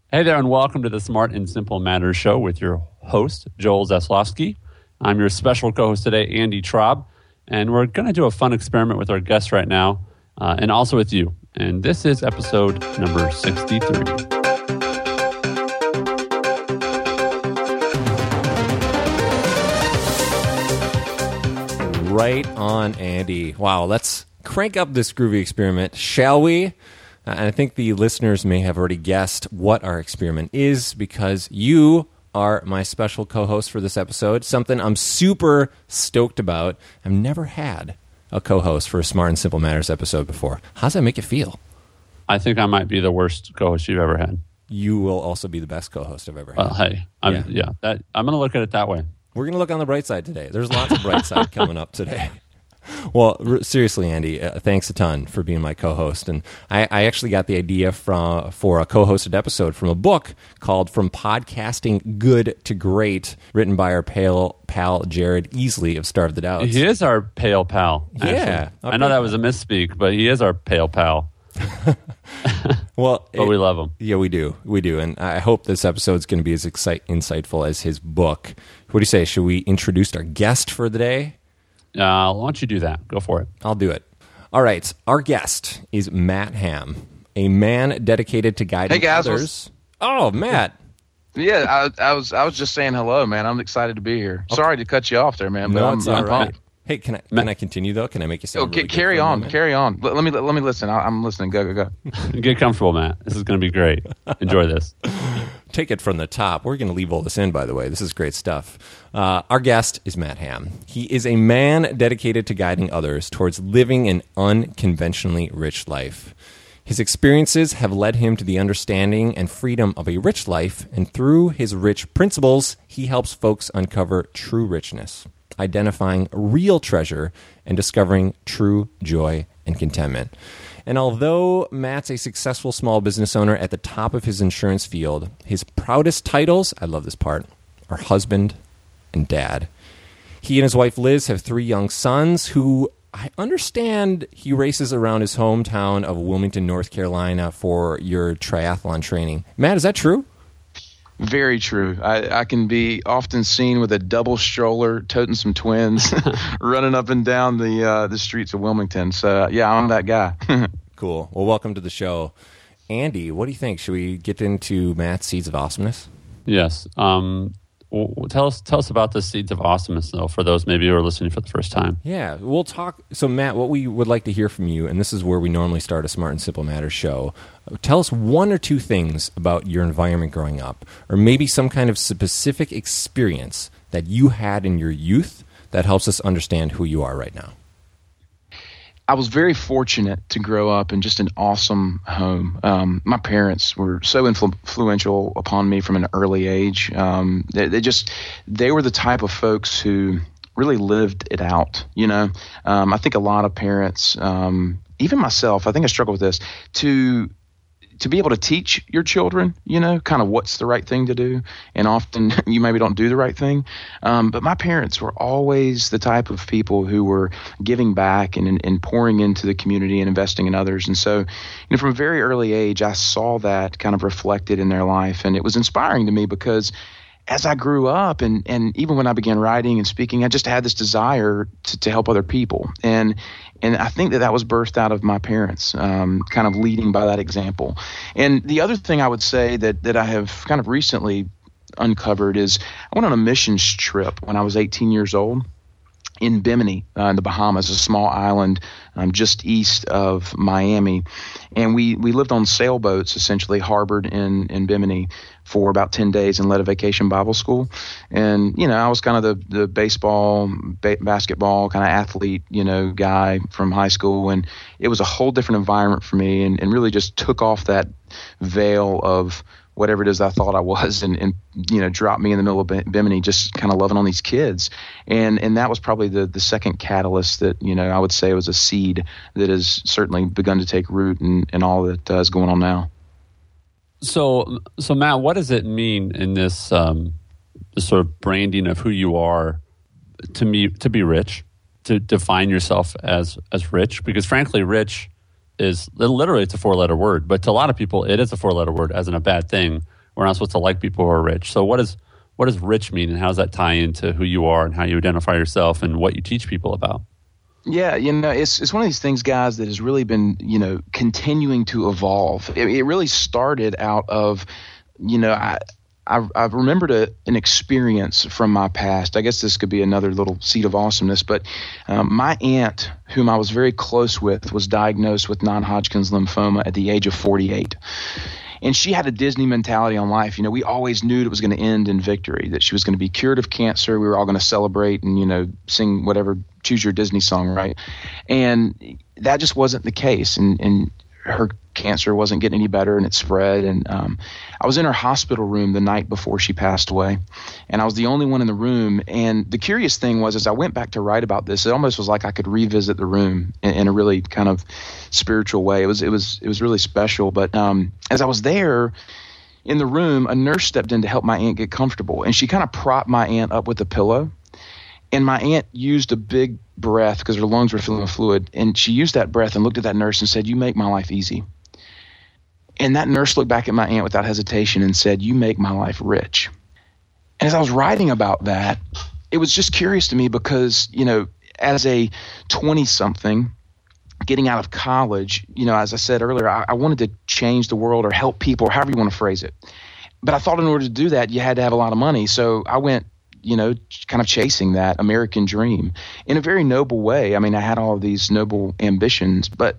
Hey there, and welcome to the Smart and Simple Matters Show with your host, Joel Zaslofsky. I'm your special co-host today, Andy Traub, and we're going to do a fun experiment with our guests right now, and also with you. And this is episode number 63. Right on, Andy. Wow, let's crank up this groovy experiment, shall we? And I think the listeners may have already guessed what our experiment is because you are my special co-host for this episode, something I'm super stoked about. I've never had a co-host for a Smart and Simple Matters episode before. How does that make you feel? I think I might be the worst co-host you've ever had. You will also be the best co-host I've ever had. I'm going to look at it that way. We're going to look on the bright side today. There's lots of bright side coming up today. Well, seriously, Andy, thanks a ton for being my co-host. And I actually got the idea for a co-hosted episode from a book called From Podcasting Good to Great, written by our pal Jared Easley of Starve the Doubts. He is our pale pal. Actually. Yeah. I know that was a misspeak, but he is our pale pal. Well, but we love him. Yeah, we do. And I hope this episode is going to be as insightful as his book. What do you say? Should we introduce our guest for the day? Why don't you do that? Go for it. I'll do it. All right. Our guest is Matt Ham, a man dedicated to guiding others. Oh, Matt. Yeah, I was just saying hello, man. I'm excited to be here. Okay. Sorry to cut you off there, man. But no, I'm all right. pumped. Hey, can I continue though? Can I make you sound? Okay, really carry on. Let me listen. I'm listening. Go. Get comfortable, Matt. This is going to be great. Enjoy this. Take it from the top. We're going to leave all this in, by the way. This is great stuff. Our guest is Matt Ham. He is a man dedicated to guiding others towards living an unconventionally rich life. His experiences have led him to the understanding and freedom of a rich life, and through his rich principles, he helps folks uncover true richness, identifying real treasure, and discovering true joy and contentment. And although Matt's a successful small business owner at the top of his insurance field, his proudest titles, I love this part, are husband and dad. He and his wife Liz have 3 young sons who I understand he races around his hometown of Wilmington, North Carolina for your triathlon training. Matt, is that true? Very true. I can be often seen with a double stroller, toting some twins, running up and down the streets of Wilmington. So, yeah, I'm that guy. Cool. Well, welcome to the show. Andy, what do you think? Should we get into Matt's Seeds of Awesomeness? Yes. Tell us about the Seeds of Awesomeness, though, for those maybe who are listening for the first time. Yeah, we'll talk. So, Matt, what we would like to hear from you, and this is where we normally start a Smart and Simple Matters show, tell us 1 or 2 things about your environment growing up, or maybe some kind of specific experience that you had in your youth that helps us understand who you are right now. I was very fortunate to grow up in just an awesome home. My parents were so influential upon me from an early age. They were the type of folks who really lived it out. You know, I think a lot of parents, even myself, I think I struggle with this, to be able to teach your children, you know, kind of what's the right thing to do. And often you maybe don't do the right thing. But my parents were always the type of people who were giving back and pouring into the community and investing in others. And so, you know, from a very early age, I saw that kind of reflected in their life. And it was inspiring to me because as I grew up and even when I began writing and speaking, I just had this desire to help other people. And I think that was birthed out of my parents, kind of leading by that example. And the other thing I would say that I have kind of recently uncovered is I went on a missions trip when I was 18 years old in Bimini, in the Bahamas, a small island just east of Miami. And we lived on sailboats, essentially harbored in Bimini for about 10 days and led a vacation Bible school. And, you know, I was kind of the baseball, basketball kind of athlete, you know, guy from high school. And it was a whole different environment for me and really just took off that veil of whatever it is I thought I was and you know, dropped me in the middle of Bimini just kind of loving on these kids. And that was probably the second catalyst that, you know, I would say was a seed that has certainly begun to take root in all that is going on now. So Matt, what does it mean in this this sort of branding of who you are to be rich, to define yourself as rich? Because frankly, rich is literally, it's a 4-letter word, but to a lot of people, it is a 4-letter word, as in a bad thing. we're not supposed to like people who are rich. So what does rich mean, and how does that tie into who you are and how you identify yourself and what you teach people about? Yeah, it's one of these things, guys, that has really been, continuing to evolve. It really started out of, I've remembered an experience from my past. I guess this could be another little seed of awesomeness, but my aunt, whom I was very close with, was diagnosed with non-Hodgkin's lymphoma at the age of 48. And she had a Disney mentality on life. We always knew it was going to end in victory, that she was going to be cured of cancer. We were all going to celebrate and, sing whatever, choose your Disney song, right? And that just wasn't the case. And her cancer wasn't getting any better, and it spread. And I was in her hospital room the night before she passed away, and I was the only one in the room. And the curious thing was, as I went back to write about this, it almost was like I could revisit the room in a really kind of spiritual way. It was really special. But as I was there in the room, a nurse stepped in to help my aunt get comfortable, and she kind of propped my aunt up with a pillow. And my aunt used a big breath because her lungs were filling with fluid. And she used that breath and looked at that nurse and said, "You make my life easy." And that nurse looked back at my aunt without hesitation and said, "You make my life rich." And as I was writing about that, it was just curious to me because, as a 20-something getting out of college, as I said earlier, I wanted to change the world or help people, or however you want to phrase it. But I thought in order to do that, you had to have a lot of money. So I went kind of chasing that American dream in a very noble way. I mean, I had all of these noble ambitions, but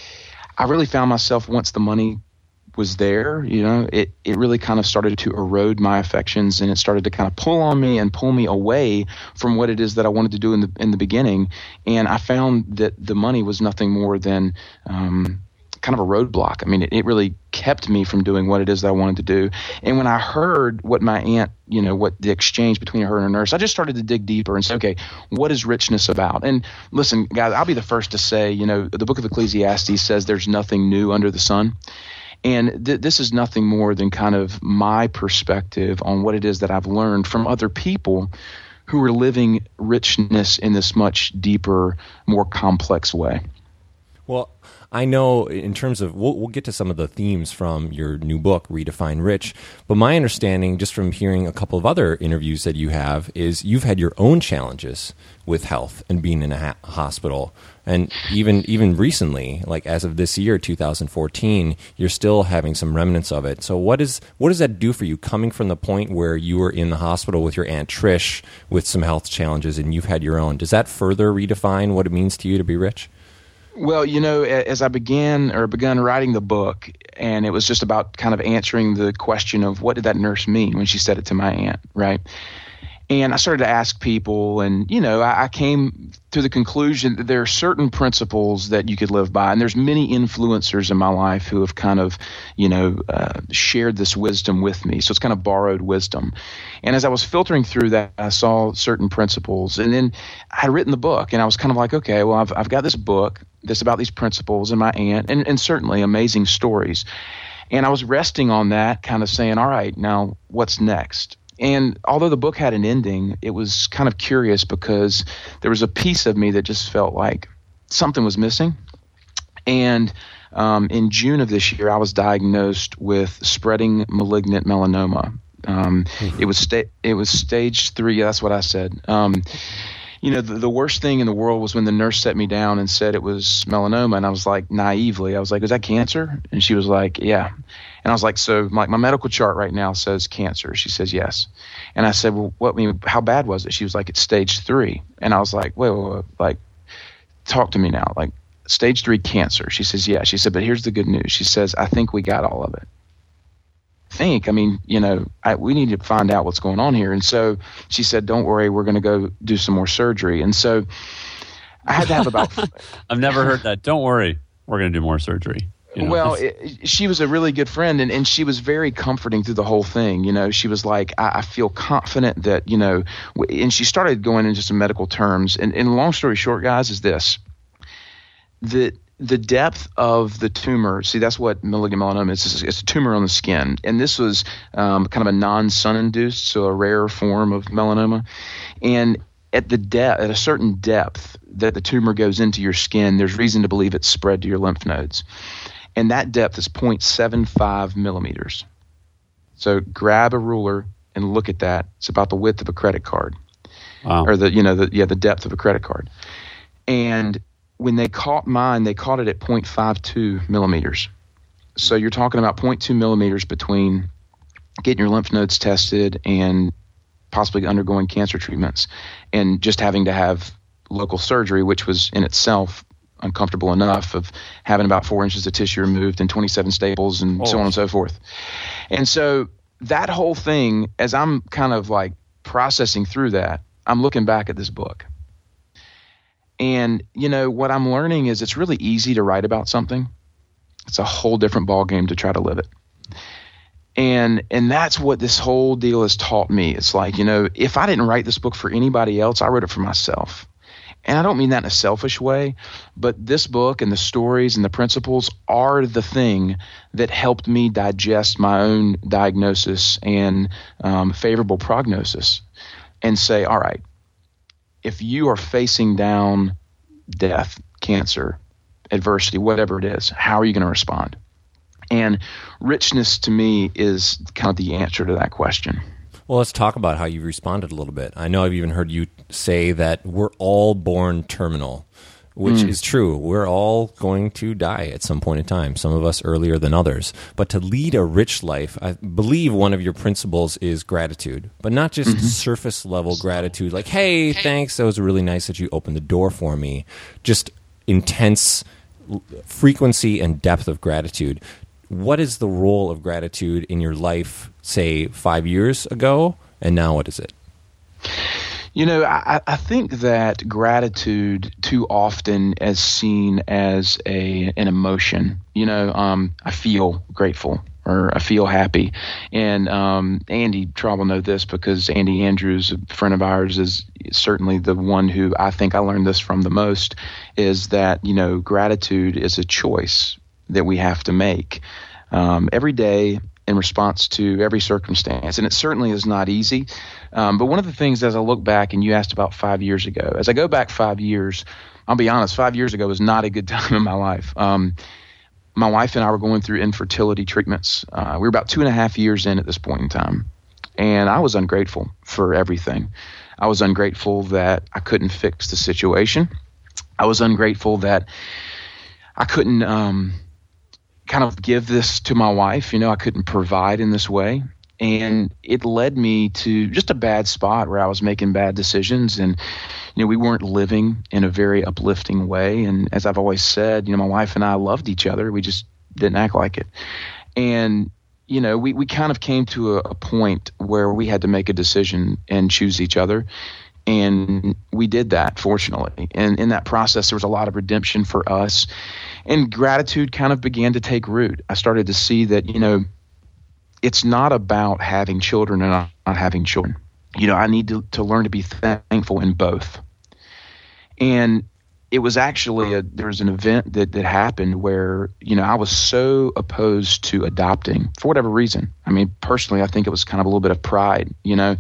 I really found myself, once the money was there, it really kind of started to erode my affections, and it started to kind of pull on me and pull me away from what it is that I wanted to do in the beginning. And I found that the money was nothing more than kind of a roadblock. I mean, it really kept me from doing what it is that I wanted to do. And when I heard what my aunt, what the exchange between her and her nurse, I just started to dig deeper and say, okay, what is richness about? And listen, guys, I'll be the first to say, the book of Ecclesiastes says there's nothing new under the sun. And this is nothing more than kind of my perspective on what it is that I've learned from other people who are living richness in this much deeper, more complex way. Well, I know in terms of, we'll get to some of the themes from your new book, Redefine Rich, but my understanding, just from hearing a couple of other interviews that you have, is you've had your own challenges with health and being in a hospital. And even recently, like as of this year, 2014, you're still having some remnants of it. So what does that do for you, coming from the point where you were in the hospital with your Aunt Trish with some health challenges and you've had your own? Does that further redefine what it means to you to be rich? Well, as I begun writing the book, and it was just about kind of answering the question of what did that nurse mean when she said it to my aunt, right? And I started to ask people, and, I came to the conclusion that there are certain principles that you could live by. And there's many influencers in my life who have kind of, shared this wisdom with me. So it's kind of borrowed wisdom. And as I was filtering through that, I saw certain principles. And then I had written the book, and I was kind of like, okay, well, I've got this book that's about these principles and my aunt, and certainly amazing stories. And I was resting on that, kind of saying, all right, now what's next? And although the book had an ending, it was kind of curious because there was a piece of me that just felt like something was missing. And in June of this year, I was diagnosed with spreading malignant melanoma. It was stage 3. Yeah, that's what I said. The worst thing in the world was when the nurse set me down and said it was melanoma. And I was like, naively, I was like, is that cancer? And she was like, yeah. And I was like, so my medical chart right now says cancer. She says, yes. And I said, well, how bad was it? She was like, it's stage 3. And I was like, wait, like, talk to me now. Like, stage 3 cancer. She says, yeah. She said, but here's the good news. She says, I think we got all of it. We need to find out what's going on here. And so she said, don't worry, we're going to go do some more surgery. And so I had to have about... I've never heard that. Don't worry, we're going to do more surgery. Well, she was a really good friend, and she was very comforting through the whole thing. She was like, I feel confident that, and she started going into some medical terms. And long story short, guys, is this. The depth of the tumor, see, that's what malignant melanoma is. It's a tumor on the skin. And this was kind of a non-sun induced, so a rare form of melanoma. And at a certain depth that the tumor goes into your skin, there's reason to believe it's spread to your lymph nodes. And that depth is 0.75 millimeters. So grab a ruler and look at that. It's about the width of a credit card. Wow. Or the depth of a credit card. And when they caught mine, they caught it at 0.52 millimeters. So you're talking about 0.2 millimeters between getting your lymph nodes tested and possibly undergoing cancer treatments and just having to have local surgery, which was in itself uncomfortable enough, of having about 4 inches of tissue removed and 27 staples and so on and so forth. And so that whole thing, as I'm kind of like processing through that, I'm looking back at this book. And, what I'm learning is it's really easy to write about something. It's a whole different ballgame to try to live it. And that's what this whole deal has taught me. It's like, if I didn't write this book for anybody else, I wrote it for myself. And I don't mean that in a selfish way, but this book and the stories and the principles are the thing that helped me digest my own diagnosis and favorable prognosis and say, all right, if you are facing down death, cancer, adversity, whatever it is, how are you going to respond? And richness to me is kind of the answer to that question. Well, let's talk about how you responded a little bit. I know I've even heard you say that we're all born terminal, which is true. We're all going to die at some point in time, some of us earlier than others. But to lead a rich life, I believe one of your principles is gratitude, but not just surface level gratitude, like, hey, thanks, that was really nice that you opened the door for me. Just intense frequency and depth of gratitude. What is the role of gratitude in your life, say, 5 years ago, and now what is it? I think that gratitude too often is seen as an emotion. I feel grateful or I feel happy. And Andy Traub will know this because Andy Andrews, a friend of ours, is certainly the one who I think I learned this from the most, is that, gratitude is a choice that we have to make every day in response to every circumstance. And it certainly is not easy. But one of the things, as I look back, and you asked about 5 years ago, as I go back 5 years, I'll be honest, 5 years ago was not a good time in my life. My wife and I were going through infertility treatments. We were about 2.5 years in at this point in time. And I was ungrateful for everything. I was ungrateful that I couldn't fix the situation. I was ungrateful that I couldn't kind of give this to my wife. I couldn't provide in this way. And it led me to just a bad spot where I was making bad decisions, and we weren't living in a very uplifting way. And as I've always said, my wife and I loved each other. We just didn't act like it. And we kind of came to a point where we had to make a decision and choose each other. And we did that, fortunately. And in that process, there was a lot of redemption for us. And gratitude kind of began to take root. I started to see that, it's not about having children and not having children. I need to learn to be thankful in both. And it was actually there was an event that happened where, I was so opposed to adopting for whatever reason. I mean, personally, I think it was kind of a little bit of pride,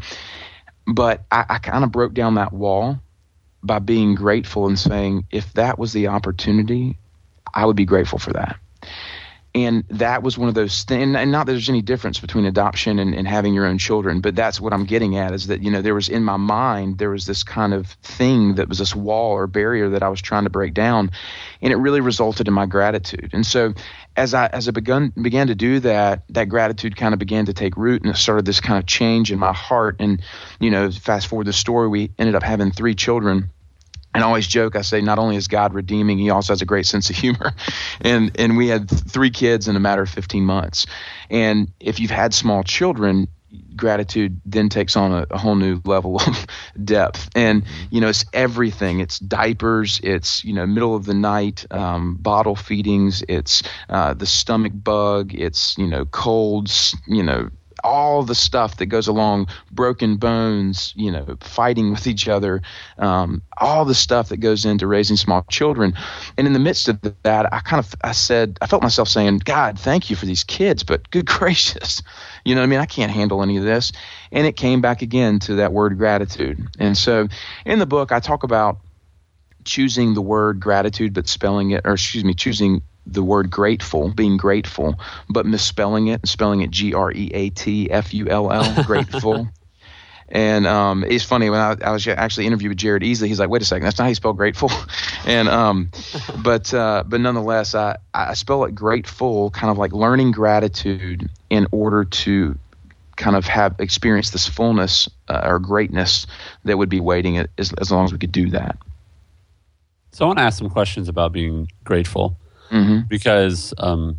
But I kind of broke down that wall by being grateful and saying, if that was the opportunity, I would be grateful for that. And that was one of those things, and not that there's any difference between adoption and having your own children, but that's what I'm getting at, is that, there was in my mind, there was this kind of thing that was this wall or barrier that I was trying to break down, and it really resulted in my gratitude. And so as I began to do that, that gratitude kind of began to take root, and it started this kind of change in my heart. And, fast forward the story, we ended up having 3 children. And I always joke, I say, not only is God redeeming, he also has a great sense of humor. And we had 3 kids in a matter of 15 months. And if you've had small children, gratitude then takes on a whole new level of depth. And, it's everything. It's diapers. It's, middle of the night bottle feedings. It's the stomach bug. It's, colds, all the stuff that goes along, broken bones, fighting with each other, all the stuff that goes into raising small children. And in the midst of that, I felt myself saying, God, thank you for these kids, but good gracious, I can't handle any of this. And it came back again to that word gratitude. And so in the book, I talk about choosing the word gratitude, but choosing the word grateful, being grateful, but misspelling it and spelling it Greatfull, grateful. And it's funny, when I was actually interviewed with Jared Easley, he's like, wait a second, that's not how you spell grateful. And but nonetheless, I spell it grateful, kind of like learning gratitude in order to kind of have experienced this fullness or greatness that would be waiting as long as we could do that. So I want to ask some questions about being grateful, because one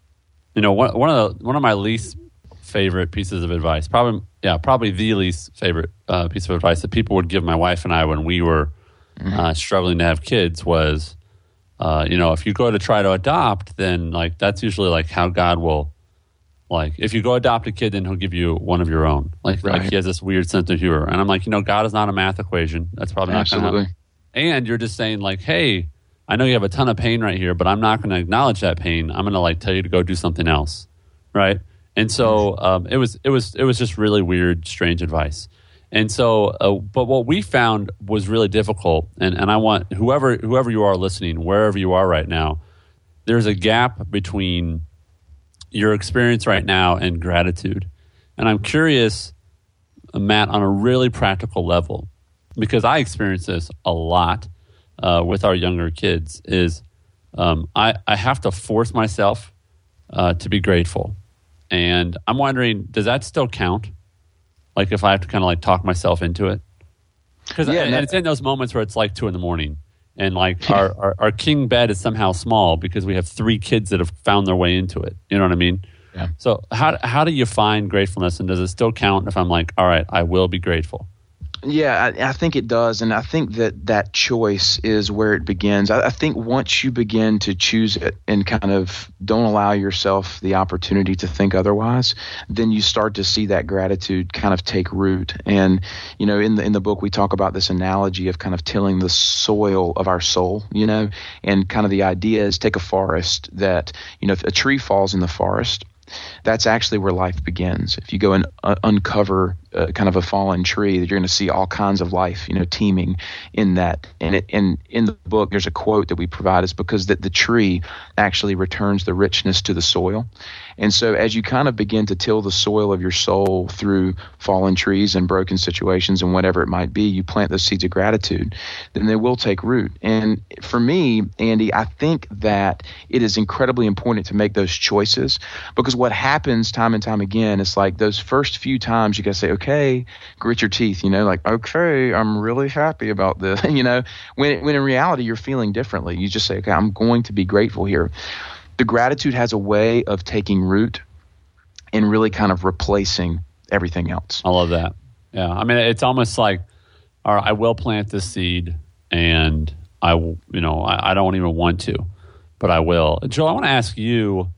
of my least favorite pieces of advice, probably the least favorite piece of advice that people would give my wife and I when we were struggling to have kids was, if you go to try to adopt, then like that's usually like how God will. Like, if you go adopt a kid, then he'll give you one of your own. Like he has this weird sense of humor. And I'm like, God is not a math equation. That's probably not going to happen. And you're just saying, like, hey, I know you have a ton of pain right here, but I'm not going to acknowledge that pain. I'm going to, like, tell you to go do something else, right? And so it was just really weird, strange advice. And so, but what we found was really difficult, and I want whoever you are listening, wherever you are right now, there's a gap between your experience right now and gratitude. And I'm curious, Matt, on a really practical level, because I experience this a lot with our younger kids, is I have to force myself to be grateful. And I'm wondering, does that still count? Like if I have to kind of like talk myself into it? Because it's in those moments where it's like 2 a.m. and like our king bed is somehow small because we have 3 kids that have found their way into it. You know what I mean? Yeah. So how do you find gratefulness, and does it still count if I'm like, all right, I will be grateful? Yeah, I think it does. And I think that choice is where it begins. I think once you begin to choose it and kind of don't allow yourself the opportunity to think otherwise, then you start to see that gratitude kind of take root. And, in the book, we talk about this analogy of kind of tilling the soil of our soul, and kind of the idea is take a forest that, if a tree falls in the forest, that's actually where life begins. If you go and uncover kind of a fallen tree, you're going to see all kinds of life, teeming in that. And in the book, there's a quote that we provide. It's because that the tree actually returns the richness to the soil. And so as you kind of begin to till the soil of your soul through fallen trees and broken situations and whatever it might be, you plant those seeds of gratitude, then they will take root. And for me, Andy, I think that it is incredibly important to make those choices, because what happens time and time again is like those first few times you got to say, okay, grit your teeth, like, okay, I'm really happy about this, when in reality you're feeling differently. You just say, okay, I'm going to be grateful here. The gratitude has a way of taking root and really kind of replacing everything else. I love that. Yeah. I mean, it's almost like, all right, I will plant this seed, and I don't even want to, but I will. Joel, I want to ask you,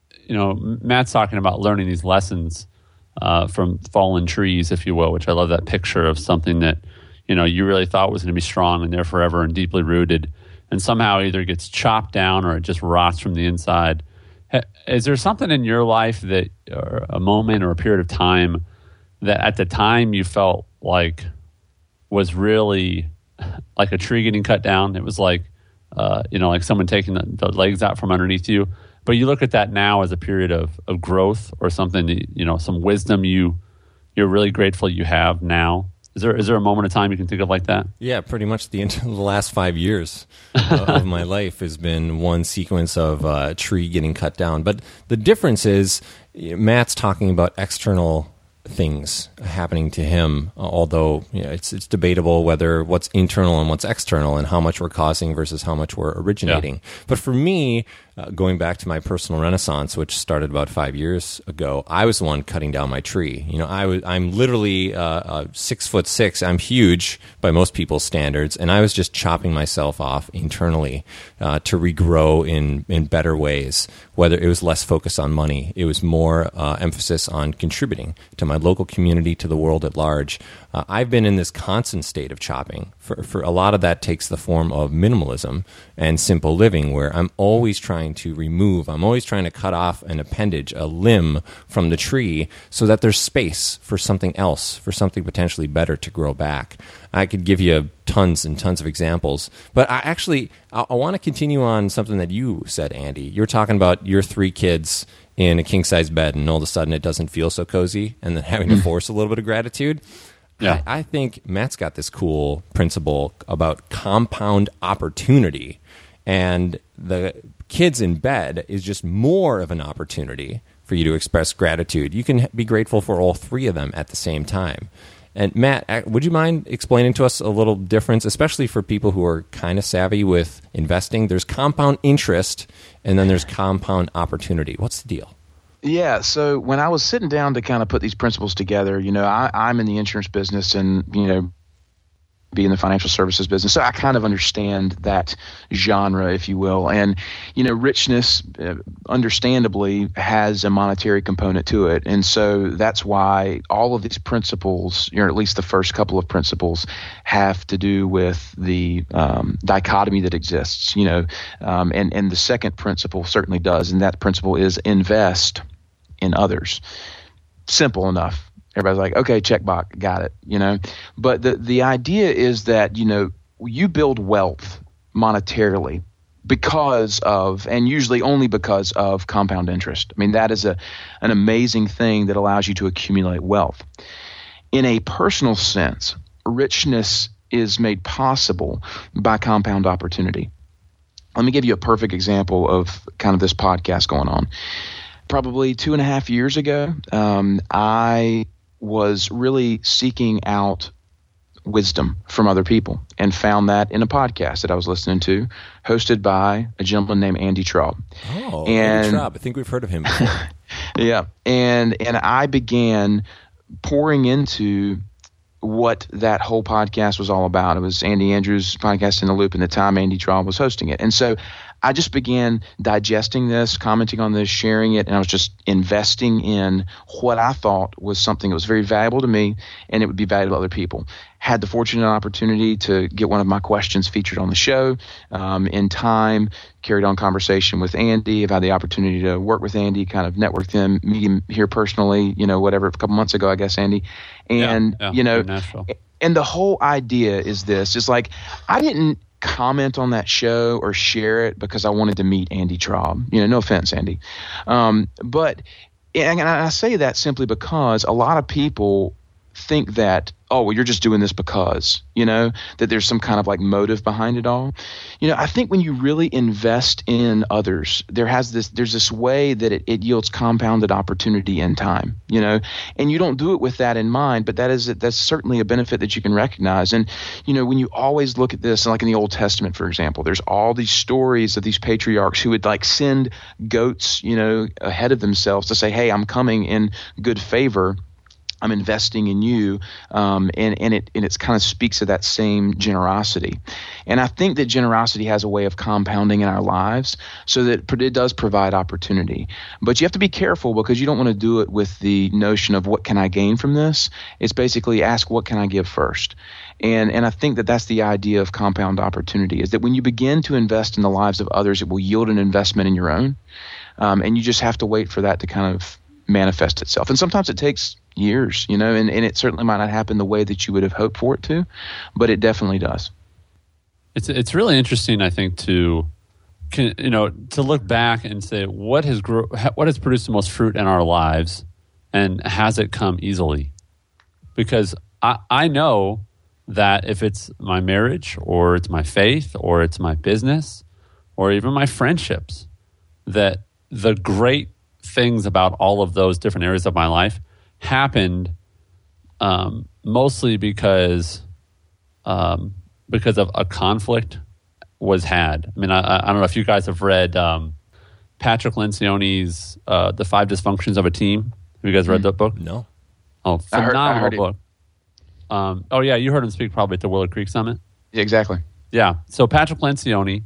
Matt's talking about learning these lessons from fallen trees, if you will, which I love that picture of something that, you really thought was going to be strong and there forever and deeply rooted, and somehow either gets chopped down or it just rots from the inside. Is there something in your life that, or a moment or a period of time that at the time you felt like was really like a tree getting cut down? It was like, like someone taking the legs out from underneath you. But you look at that now as a period of growth or something, that, some wisdom you're really grateful you have now. Is there a moment of time you can think of like that? Yeah, pretty much the last 5 years of my life has been one sequence of a tree getting cut down. But the difference is Matt's talking about external things happening to him, although it's debatable whether what's internal and what's external and how much we're causing versus how much we're originating. Yeah. But for me, going back to my personal renaissance, which started about 5 years ago, I was the one cutting down my tree. I'm literally 6'6". I'm huge by most people's standards, and I was just chopping myself off internally to regrow in better ways. Whether it was less focus on money, it was more emphasis on contributing to my local community, to the world at large. I've been in this constant state of chopping. For a lot of that takes the form of minimalism and simple living, where I'm always trying trying to remove. I'm always trying to cut off an appendage, a limb from the tree, so that there's space for something else, for something potentially better to grow back. I could give you tons and tons of examples, but I want to continue on something that you said, Andy. You're talking about your 3 kids in a king-size bed, and all of a sudden it doesn't feel so cozy, and then having to force a little bit of gratitude. Yeah. I think Matt's got this cool principle about compound opportunity, and the kids in bed is just more of an opportunity for you to express gratitude. You can be grateful for all 3 of them at the same time. And Matt, would you mind explaining to us a little difference, especially for people who are kind of savvy with investing? There's compound interest, and then there's compound opportunity. What's the deal? Yeah, so when I was sitting down to kind of put these principles together, I'm in the insurance business and, be in the financial services business. So I kind of understand that genre, if you will. And, richness, understandably, has a monetary component to it. And so that's why all of these principles, or at least the first couple of principles, have to do with the dichotomy that exists, and the second principle certainly does. And that principle is invest in others. Simple enough. Everybody's like, okay, check box, got it, But the idea is that, you build wealth monetarily because of, and usually only because of, compound interest. I mean, that is an amazing thing that allows you to accumulate wealth. In a personal sense, richness is made possible by compound opportunity. Let me give you a perfect example of kind of this podcast going on. Probably 2.5 years ago, I was really seeking out wisdom from other people and found that in a podcast that I was listening to, hosted by a gentleman named Andy Traub. Oh, Andy Traub. I think we've heard of him before. Yeah. And I began pouring into what that whole podcast was all about. It was Andy Andrews' podcast In the Loop, and at the time Andy Traub was hosting it. And so I just began digesting this, commenting on this, sharing it, and I was just investing in what I thought was something that was very valuable to me, and it would be valuable to other people. Had the fortunate opportunity to get one of my questions featured on the show. In time, carried on conversation with Andy. I've had the opportunity to work with Andy, kind of network him, meet him here personally, a couple months ago, I guess, Andy. And, and the whole idea is this. It's like, I didn't comment on that show or share it because I wanted to meet Andy Traub. No offense, Andy. But I say that simply because a lot of people think that, oh, well, you're just doing this because, that there's some kind of like motive behind it all. I think when you really invest in others, there's this way that it yields compounded opportunity in time, and you don't do it with that in mind, but that's certainly a benefit that you can recognize. And, when you always look at this, like in the Old Testament, for example, there's all these stories of these patriarchs who would like send goats, ahead of themselves to say, hey, I'm coming in good favor. I'm investing in you, and it kind of speaks to that same generosity. And I think that generosity has a way of compounding in our lives, so that it does provide opportunity. But you have to be careful, because you don't want to do it with the notion of what can I gain from this. It's basically ask, what can I give first? And I think that that's the idea of compound opportunity, is that when you begin to invest in the lives of others, it will yield an investment in your own, and you just have to wait for that to kind of manifest itself. And sometimes it takes years, and it certainly might not happen the way that you would have hoped for it to, but it definitely does. It's really interesting, I think, to look back and say what has produced the most fruit in our lives, and has it come easily? Because I know that if it's my marriage, or it's my faith, or it's my business, or even my friendships, that the great things about all of those different areas of my life happened mostly because of a conflict was had. I mean, I don't know if you guys have read Patrick Lencioni's The 5 Dysfunctions of a Team. Have you guys read that book? No. Oh, phenomenal book. You heard him speak probably at the Willow Creek Summit. Yeah, exactly. Yeah. So Patrick Lencioni,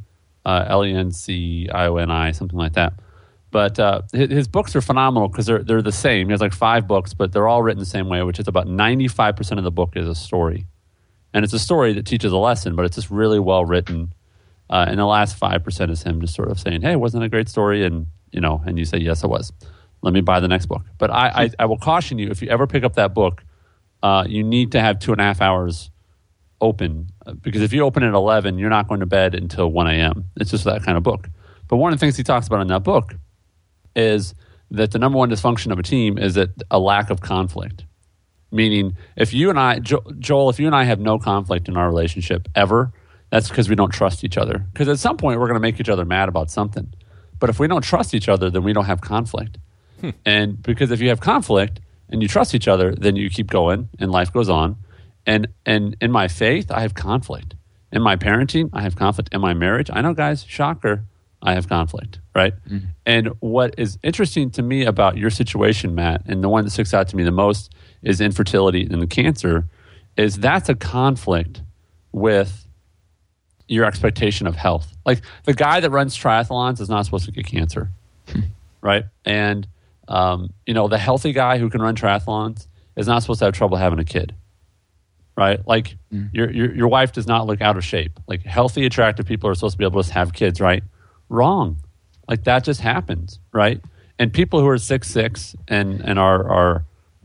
Lencioni, something like that. But his books are phenomenal because they're the same. He has like 5 books, but they're all written the same way, which is about 95% of the book is a story. And it's a story that teaches a lesson, but it's just really well written. And the last 5% is him just sort of saying, hey, wasn't it a great story? And, and you say, yes, it was. Let me buy the next book. But I will caution you, if you ever pick up that book, you need to have 2.5 hours open, because if you open it at 11, you're not going to bed until 1 a.m. It's just that kind of book. But one of the things he talks about in that book is that the number one dysfunction of a team is that a lack of conflict. Meaning, if you and I, Joel, if you and I have no conflict in our relationship ever, that's because we don't trust each other. Because at some point, we're going to make each other mad about something. But if we don't trust each other, then we don't have conflict. And because if you have conflict and you trust each other, then you keep going and life goes on. And in my faith, I have conflict. In my parenting, I have conflict. In my marriage, I know, guys, shocker, I have conflict, right? Mm-hmm. And what is interesting to me about your situation, Matt, and the one that sticks out to me the most is infertility and the cancer, is that's a conflict with your expectation of health. Like the guy that runs triathlons is not supposed to get cancer, right? And, the healthy guy who can run triathlons is not supposed to have trouble having a kid. Right, like your wife does not look out of shape. Like healthy, attractive people are supposed to be able to have kids, right? Wrong, like that just happens, right? And people who are 6'6" and are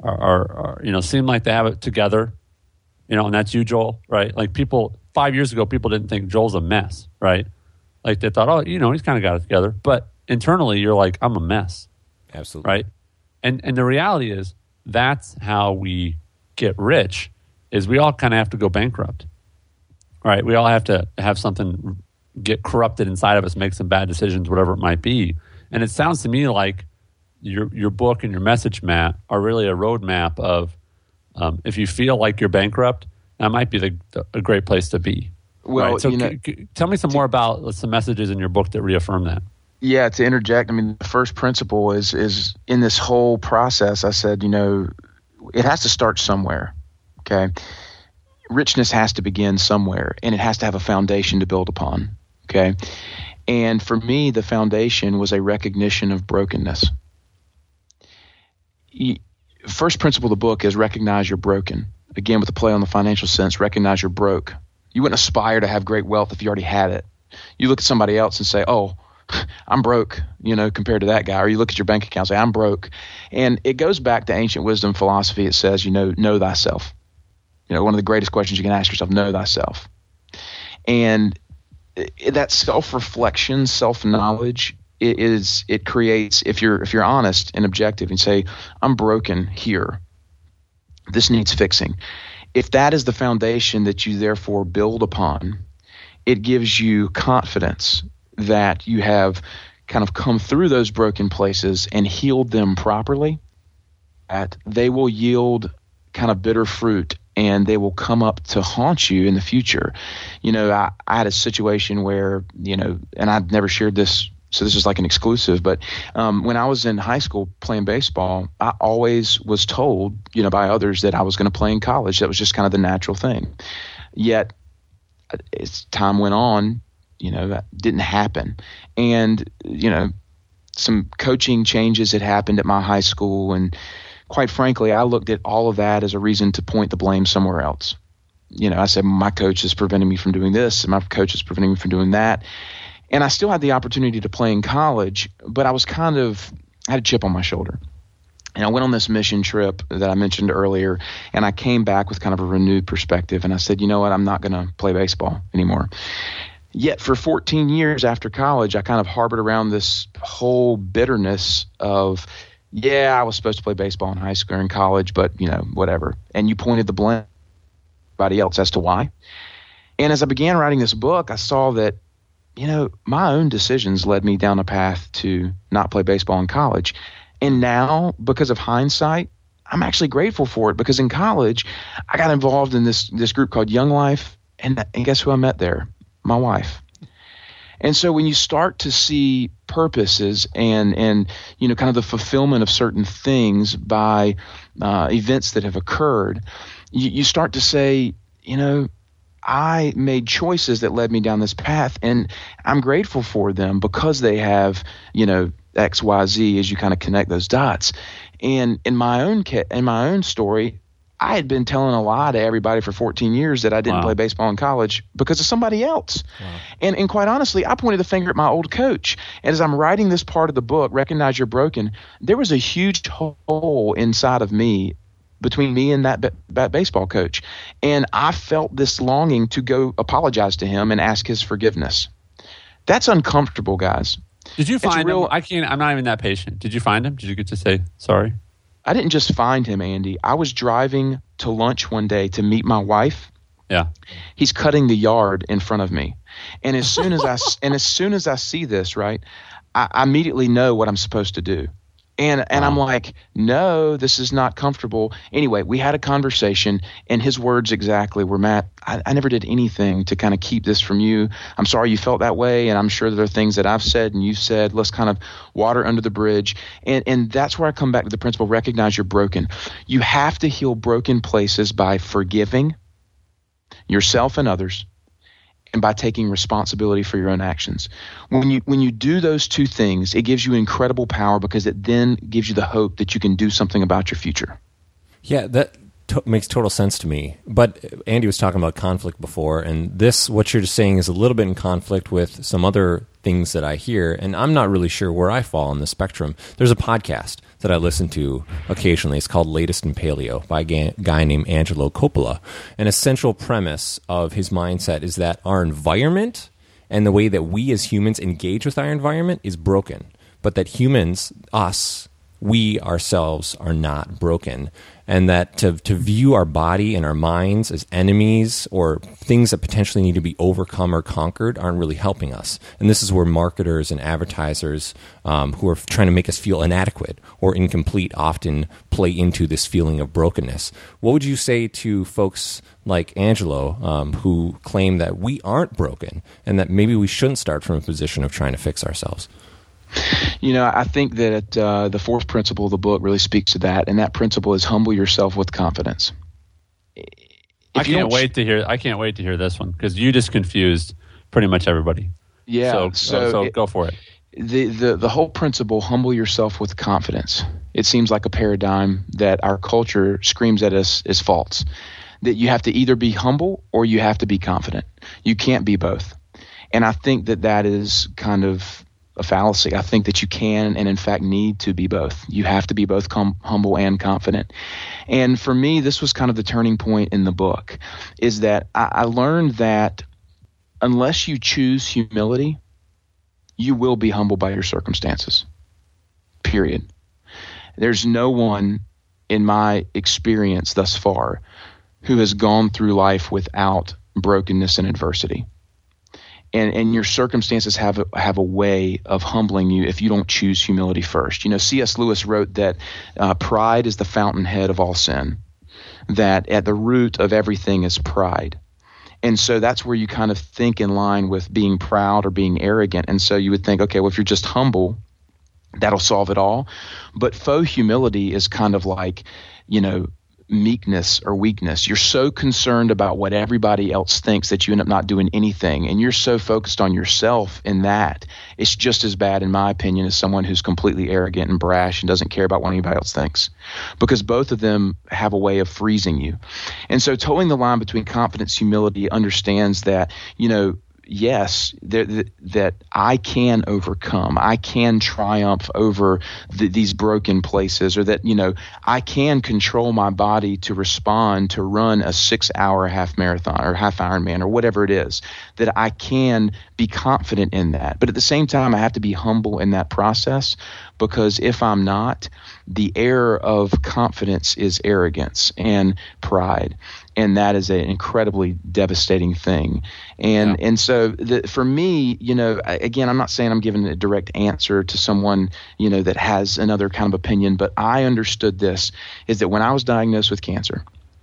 seem like they have it together, and that's you, Joel, right? Like people 5 years ago, people didn't think Joel's a mess, right? Like they thought, oh, he's kind of got it together, but internally you're like, I'm a mess, absolutely, right? And the reality is that's how we get rich. Is we all kind of have to go bankrupt, right? We all have to have something get corrupted inside of us, make some bad decisions, whatever it might be. And it sounds to me like your book and your message, Matt, are really a roadmap of if you feel like you're bankrupt, that might be a great place to be. Well, right? So tell me some more about some messages in your book that reaffirm that. Yeah, to interject, I mean, the first principle is in this whole process, I said, it has to start somewhere. Okay, richness has to begin somewhere, and it has to have a foundation to build upon. Okay, and for me, the foundation was a recognition of brokenness. First principle of the book is recognize you're broken. Again, with the play on the financial sense, recognize you're broke. You wouldn't aspire to have great wealth if you already had it. You look at somebody else and say, "Oh, I'm broke," compared to that guy. Or you look at your bank account and say, "I'm broke," and it goes back to ancient wisdom philosophy. It says, know thyself. One of the greatest questions you can ask yourself, know thyself. And that self-reflection, self-knowledge, it creates, if you're honest and objective and say, I'm broken here, this needs fixing. If that is the foundation that you therefore build upon, it gives you confidence that you have kind of come through those broken places and healed them properly, that they will yield kind of bitter fruit, and they will come up to haunt you in the future. I had a situation where, and I'd never shared this, so this is like an exclusive, but when I was in high school playing baseball, I always was told, by others that I was going to play in college. That was just kind of the natural thing. Yet, as time went on, that didn't happen. And, some coaching changes had happened at my high school, and quite frankly, I looked at all of that as a reason to point the blame somewhere else. I said, my coach is preventing me from doing this, and my coach is preventing me from doing that. And I still had the opportunity to play in college, but I had a chip on my shoulder. And I went on this mission trip that I mentioned earlier, and I came back with kind of a renewed perspective. And I said, you know what, I'm not going to play baseball anymore. Yet for 14 years after college, I kind of harbored around this whole bitterness of, I was supposed to play baseball in high school or in college, but, whatever. And you pointed the blame to everybody else as to why. And as I began writing this book, I saw that, my own decisions led me down a path to not play baseball in college. And now, because of hindsight, I'm actually grateful for it, because in college, I got involved in this group called Young Life, and guess who I met there? My wife. And so when you start to see purposes and kind of the fulfillment of certain things by events that have occurred, you start to say, I made choices that led me down this path, and I'm grateful for them because they have, X, Y, Z as you kind of connect those dots. And in my own story, I had been telling a lie to everybody for 14 years that I didn't play baseball in college because of somebody else. Wow. And quite honestly, I pointed the finger at my old coach. And as I'm writing this part of the book, Recognize You're Broken, there was a huge hole inside of me between me and that baseball coach. And I felt this longing to go apologize to him and ask his forgiveness. That's uncomfortable, guys. Did you find him? I'm not even that patient. Did you find him? Did you get to say sorry? I didn't just find him, Andy. I was driving to lunch one day to meet my wife. Yeah. He's cutting the yard in front of me. And as soon as I see this, right, I immediately know what I'm supposed to do. And I'm like, no, this is not comfortable. Anyway, we had a conversation, and his words exactly were, Matt, I never did anything to kind of keep this from you. I'm sorry you felt that way, and I'm sure there are things that I've said and you've said. Let's kind of water under the bridge. And that's where I come back to the principle, recognize you're broken. You have to heal broken places by forgiving yourself and others, and by taking responsibility for your own actions. When you do those two things, it gives you incredible power because it then gives you the hope that you can do something about your future. Yeah, that makes total sense to me. But Andy was talking about conflict before, and this, what you're just saying, is a little bit in conflict with some other things that I hear, and I'm not really sure where I fall on the spectrum. There's a podcast that I listen to occasionally. It's called Latest in Paleo by a guy named Angelo Coppola. An essential premise of his mindset is that our environment and the way that we as humans engage with our environment is broken, but that humans, we ourselves are not broken, and that to view our body and our minds as enemies or things that potentially need to be overcome or conquered aren't really helping us. And this is where marketers and advertisers who are trying to make us feel inadequate or incomplete often play into this feeling of brokenness. What would you say to folks like Angelo who claim that we aren't broken and that maybe we shouldn't start from a position of trying to fix ourselves? You know, I think that the fourth principle of the book really speaks to that, and that principle is humble yourself with confidence. I can't wait to hear this one because you just confused pretty much everybody. Yeah. So go for it. The whole principle, humble yourself with confidence. It seems like a paradigm that our culture screams at us is false. That you have to either be humble or you have to be confident. You can't be both. And I think that is kind of a fallacy. I think that you can and in fact need to be both. You have to be both humble and confident. And for me, this was kind of the turning point in the book, is that I learned that unless you choose humility, you will be humbled by your circumstances. Period. There's no one in my experience thus far who has gone through life without brokenness and adversity. And your circumstances have a way of humbling you if you don't choose humility first. You know, C.S. Lewis wrote that pride is the fountainhead of all sin, that at the root of everything is pride. And so that's where you kind of think in line with being proud or being arrogant. And so you would think, okay, well, if you're just humble, that'll solve it all. But faux humility is kind of like, you know, meekness or weakness. You're so concerned about what everybody else thinks that you end up not doing anything, and you're so focused on yourself in that it's just as bad, in my opinion, as someone who's completely arrogant and brash and doesn't care about what anybody else thinks, because both of them have a way of freezing you. And so towing the line between confidence, humility understands that, you know, yes, that I can overcome, I can triumph over these broken places, or that, you know, I can control my body to respond to run a 6-hour half marathon or half Ironman or whatever it is, that I can be confident in that. But at the same time, I have to be humble in that process, because if I'm not, the error of confidence is arrogance and pride. And that is an incredibly devastating thing. And so for me, you know, again, I'm not saying I'm giving a direct answer to someone, you know, that has another kind of opinion, but I understood this, is that when I was diagnosed with cancer,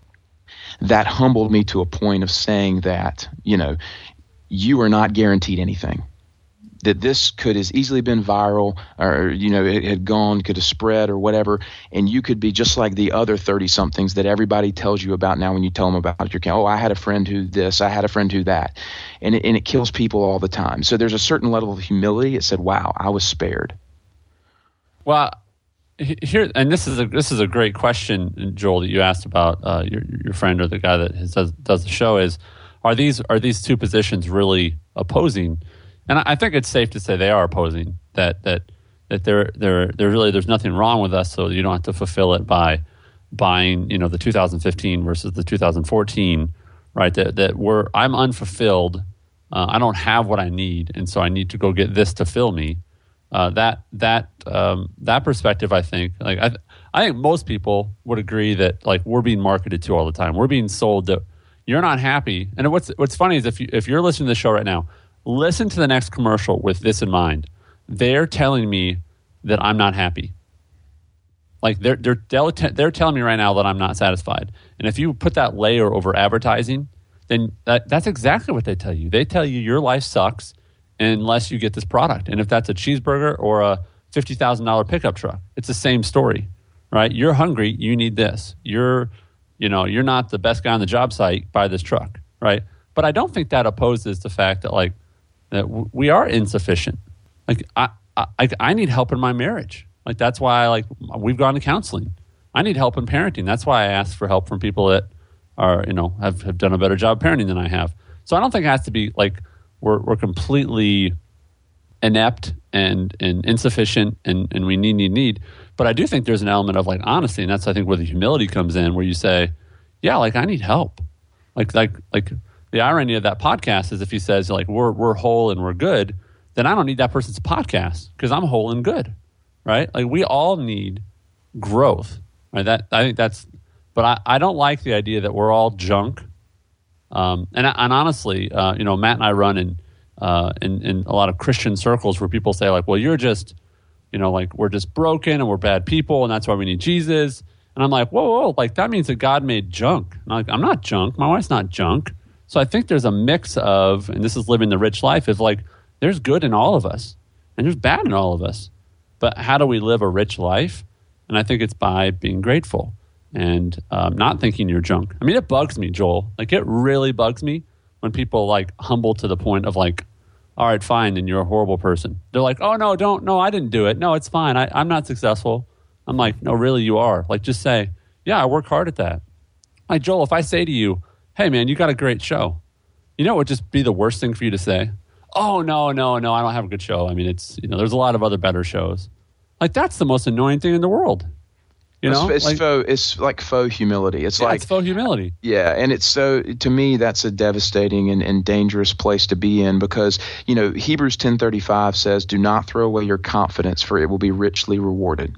that humbled me to a point of saying that, you know, you are not guaranteed anything. That this could has easily been viral, or, you know, it had gone, could have spread or whatever, and you could be just like the other 30-somethings that everybody tells you about now when you tell them about your cancer. Oh, I had a friend who this, I had a friend who that. And it kills people all the time. So there's a certain level of humility. It said, wow, I was spared. Well, here, and this is a great question, Joel, that you asked about your friend or the guy that does the show. Is are these two positions really opposing? And I think it's safe to say they are opposing. That they're really, there's nothing wrong with us, so you don't have to fulfill it by buying the 2015 versus the 2014, right? That I'm unfulfilled. I don't have what I need, and so I need to go get this to fill me. That perspective, I think, I think most people would agree that like we're being marketed to all the time. We're being sold that you're not happy. And what's funny is if you're listening to the show right now, listen to the next commercial with this in mind. They're telling me that I'm not happy. Like they're telling me right now that I'm not satisfied. And if you put that layer over advertising, then that's exactly what they tell you. They tell you your life sucks unless you get this product. And if that's a cheeseburger or a $50,000 pickup truck, it's the same story, right? You're hungry, you need this. You're not the best guy on the job site, buy this truck, right? But I don't think that opposes the fact that that we are insufficient. Like I need help in my marriage. Like that's why we've gone to counseling. I need help in parenting. That's why I ask for help from people that are have done a better job parenting than I have. So I don't think it has to be like we're completely inept and insufficient and we need. But I do think there's an element of honesty, and that's I think where the humility comes in, where you say, yeah, I need help. Like the irony of that podcast is if he says we're whole and we're good, then I don't need that person's podcast because I'm whole and good, right? Like we all need growth, right? I think that's, but I don't like the idea that we're all junk. And honestly, Matt and I run in a lot of Christian circles where people say well, you're just, we're just broken and we're bad people and that's why we need Jesus. And I'm like, whoa, that means that God made junk. And I'm not junk. My wife's not junk. So I think there's a mix of, and this is living the rich life, is there's good in all of us and there's bad in all of us. But how do we live a rich life? And I think it's by being grateful and not thinking you're junk. I mean, it bugs me, Joel. It really bugs me when people humble to the point of all right, fine, then you're a horrible person. They're like, oh, no, I didn't do it. No, it's fine. I'm not successful. I'm like, no, really, you are. Just say, yeah, I work hard at that. Joel, if I say to you, hey, man, you got a great show, it would just be the worst thing for you to say. Oh, no, I don't have a good show. I mean, it's, there's a lot of other better shows. That's the most annoying thing in the world. It's like faux humility. It's faux humility. Yeah, and it's so, to me, that's a devastating and dangerous place to be in because, Hebrews 10:35 says, do not throw away your confidence, for it will be richly rewarded.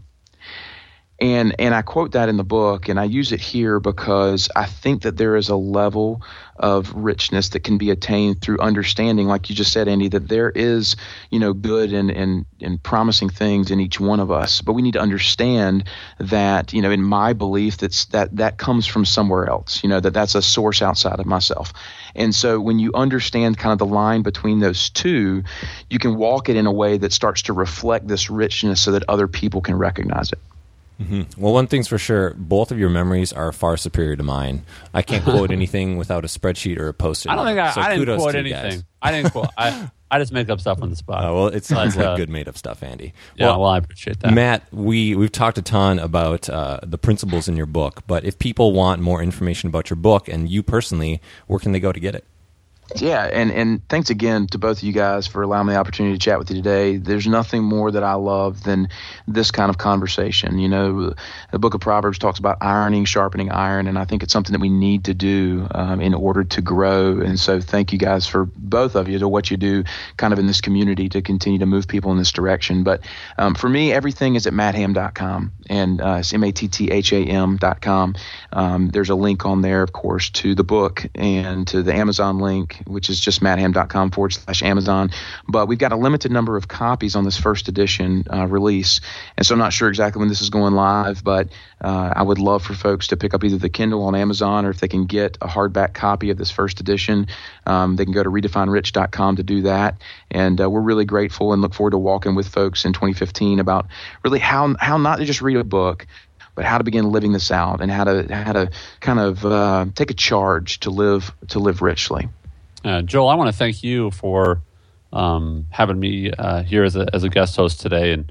And I quote that in the book, and I use it here because I think that there is a level of richness that can be attained through understanding, like you just said, Andy, that there is, good and promising things in each one of us. But we need to understand that, in my belief, that comes from somewhere else, that's a source outside of myself. And so when you understand kind of the line between those two, you can walk it in a way that starts to reflect this richness so that other people can recognize it. Mm-hmm. Well, one thing's for sure, both of your memories are far superior to mine. I can't quote anything without a spreadsheet or a Post-it. I don't think I didn't quote anything. I didn't quote. I just make up stuff on the spot. Well, it sounds like good made up stuff, Andy. Yeah, well, I appreciate that. Matt, we've talked a ton about the principles in your book, but if people want more information about your book and you personally, where can they go to get it? Yeah, and thanks again to both of you guys for allowing me the opportunity to chat with you today. There's nothing more that I love than this kind of conversation. The book of Proverbs talks about ironing, sharpening iron, and I think it's something that we need to do in order to grow. And so thank you guys for both of you to what you do kind of in this community to continue to move people in this direction. But for me, everything is at mattham.com, and it's mattham.com. There's a link on there, of course, to the book and to the Amazon link, which is just mattham.com/Amazon. But we've got a limited number of copies on this first edition release. And so I'm not sure exactly when this is going live, but I would love for folks to pick up either the Kindle on Amazon, or if they can get a hardback copy of this first edition, they can go to redefinedrich.com to do that. And we're really grateful and look forward to walking with folks in 2015 about really how not to just read a book, but how to begin living this out and how to kind of take a charge to live richly. Joel, I want to thank you for having me here as a guest host today. And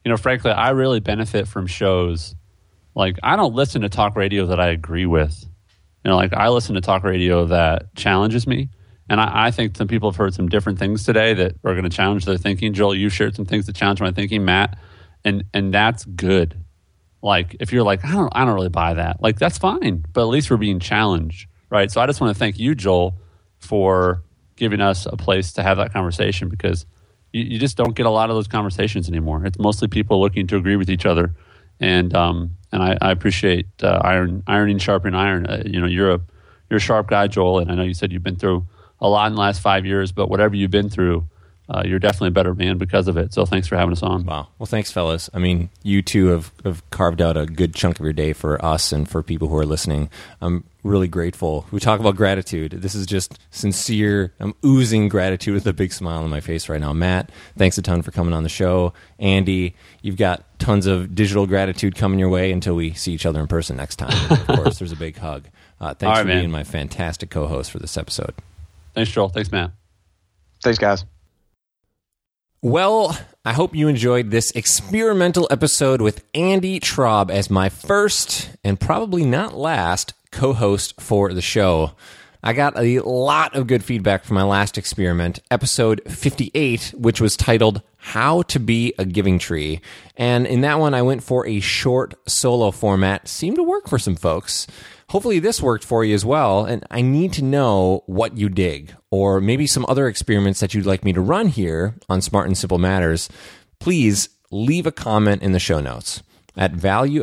frankly, I really benefit from shows. Like, I don't listen to talk radio that I agree with. Like, I listen to talk radio that challenges me. And I think some people have heard some different things today that are going to challenge their thinking. Joel, you shared some things that challenge my thinking, Matt, and that's good. Like, if you're like, I don't really buy that, like, that's fine, but at least we're being challenged, right? So I just want to thank you, Joel, for giving us a place to have that conversation, because you just don't get a lot of those conversations anymore. It's mostly people looking to agree with each other, and I appreciate ironing, sharpening iron. You're a sharp guy, Joel, and I know you said you've been through a lot in the last 5 years, but whatever you've been through, you're definitely a better man because of it. So thanks for having us on. Wow. Well, thanks, fellas. I mean, you two have carved out a good chunk of your day for us and for people who are listening. I'm really grateful. We talk about gratitude. This is just sincere. I'm oozing gratitude with a big smile on my face right now. Matt, thanks a ton for coming on the show. Andy, you've got tons of digital gratitude coming your way until we see each other in person next time. Of course, there's a big hug. Thanks for being my fantastic co-host for this episode. Thanks, Joel. Thanks, Matt. Thanks, guys. Well, I hope you enjoyed this experimental episode with Andy Traub as my first and probably not last co-host for the show. I got a lot of good feedback from my last experiment, episode 58, which was titled How to Be a Giving Tree. And in that one, I went for a short solo format. Seemed to work for some folks. Hopefully this worked for you as well, and I need to know what you dig, or maybe some other experiments that you'd like me to run here on Smart and Simple Matters. Please leave a comment in the show notes at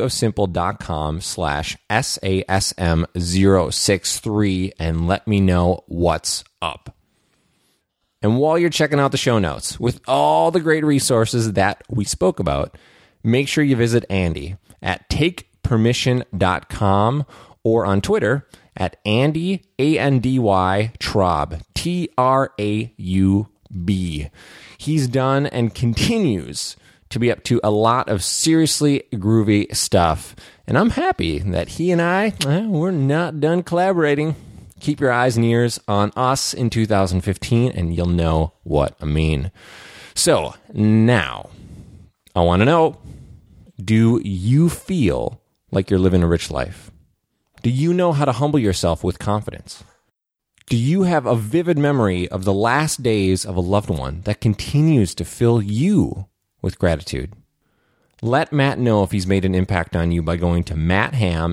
valueofsimple.com/SASM063 and let me know what's up. And while you're checking out the show notes with all the great resources that we spoke about, make sure you visit Andy at takepermission.com or on Twitter at Andy, A-N-D-Y, Traub, T-R-A-U-B. He's done and continues to be up to a lot of seriously groovy stuff. And I'm happy that he and I, we're not done collaborating. Keep your eyes and ears on us in 2015, and you'll know what I mean. So now, I want to know, do you feel like you're living a rich life? Do you know how to humble yourself with confidence? Do you have a vivid memory of the last days of a loved one that continues to fill you with gratitude? Let Matt know if he's made an impact on you by going to mattham,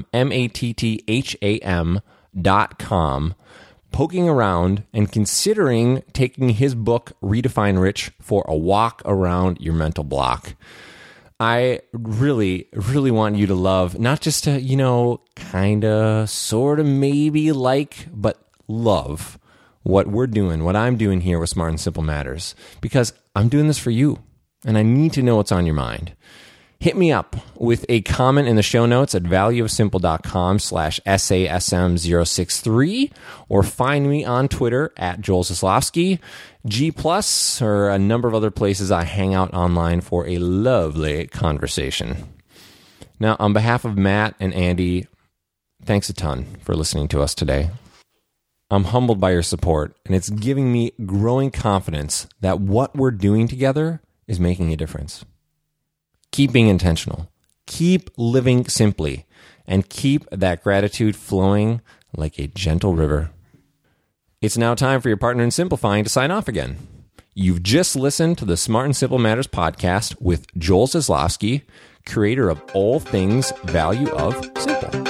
mattham.com, poking around and considering taking his book, Redefine Rich, for a walk around your mental block. I really, really want you to love, not just to, kind of, sort of, maybe like, but love what we're doing, what I'm doing here with Smart and Simple Matters, because I'm doing this for you, and I need to know what's on your mind. Hit me up with a comment in the show notes at valueofsimple.com/SASM063, or find me on Twitter at Joel Zaslofsky, G+, or a number of other places I hang out online for a lovely conversation. Now, on behalf of Matt and Andy, thanks a ton for listening to us today. I'm humbled by your support, and it's giving me growing confidence that what we're doing together is making a difference. Keep being intentional. Keep living simply. And keep that gratitude flowing like a gentle river. It's now time for your partner in simplifying to sign off again. You've just listened to the Smart and Simple Matters podcast with Joel Zaslofsky, creator of all things Value of Simple.